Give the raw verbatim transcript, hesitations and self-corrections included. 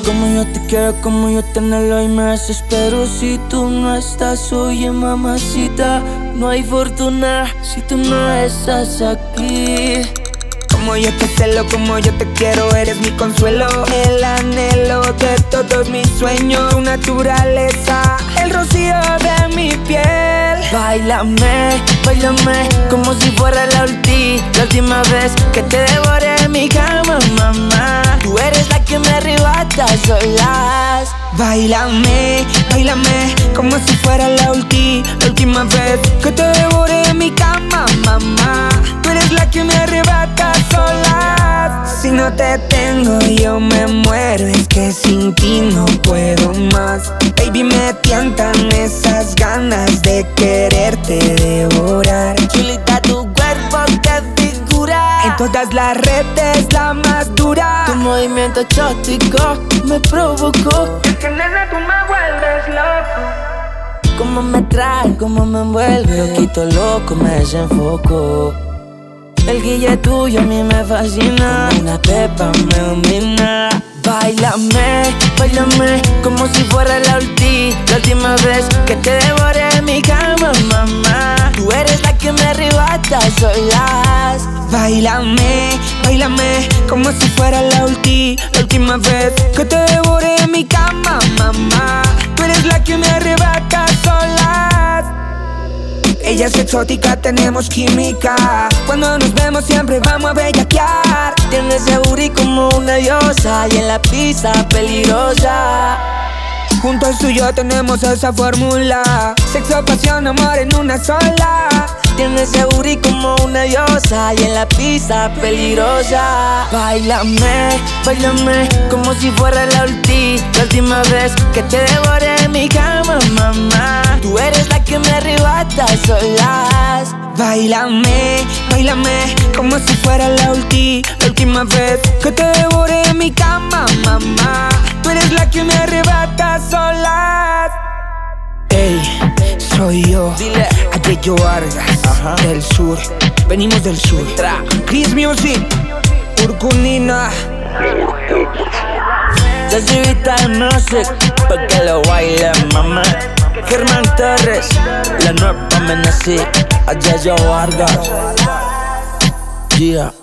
Como yo te quiero, como yo tenerlo y me desespero si tú no estás. Oye, mamacita, no hay fortuna si tú no estás aquí. Como yo te celo, como yo te quiero, eres mi consuelo, el anhelo de todos mis sueños, tu naturaleza, el rocío de mi piel. Báilame, báilame, como si fuera la ulti, la última vez que te devoré en mi cama, mamá. Tú eres la que me arrebata a solas. Báilame, báilame, como si fuera la ulti, la última vez que te devoré en mi cama, mamá. Tú eres la que me arrebata a solas. Si no te tengo yo me muero, es que sin ti no puedo más. Baby, me tientan esas ganas de quererte devorar. Chulita, tu cuerpo, qué figura. En todas las redes la más dura. Tu movimiento exótico me provocó. Es que nena, tú me vuelves loco. Cómo me trae, cómo me envuelve. Loquito loco, me desenfoco. El guille tuyo a mí me fascina. Como una pepa me domina. Báilame, báilame, como si fuera la ulti, la última vez que te devoré en mi cama, mamá. Tú eres la que me arrebata a solas. Báilame, báilame, como si fuera la ulti, la última vez que te devoré en mi cama, mamá. Tú eres la que me arrebata a solas. Ella es exótica, tenemos química. Cuando nos vemos siempre vamos a bellaquear. Tienes ese booty como una diosa y en la pista peligrosa. Juntos tú y yo tenemos esa fórmula. Sexo, pasión, amor en una sola. Tienes ese booty como una diosa y en la pista peligrosa. Báilame, báilame, como si fuera la ulti, la última vez que te devoré en mi cama, mamá. Tú eres la que me arrebata a solas. Báilame, báilame, como si fuera la ulti, la última vez que te devoré en mi cama, mamá. Tú eres la que me arrebata a solas. Ey, soy yo, Dile. Aquello Vargas, Ajá. del sur, venimos del sur. Tra. Chris Music, Urkunina. Jessy Vital Music, pa' que lo baile, mamá. Germán Torres, la nueva amenací, a Yayo Vargas. Yeah.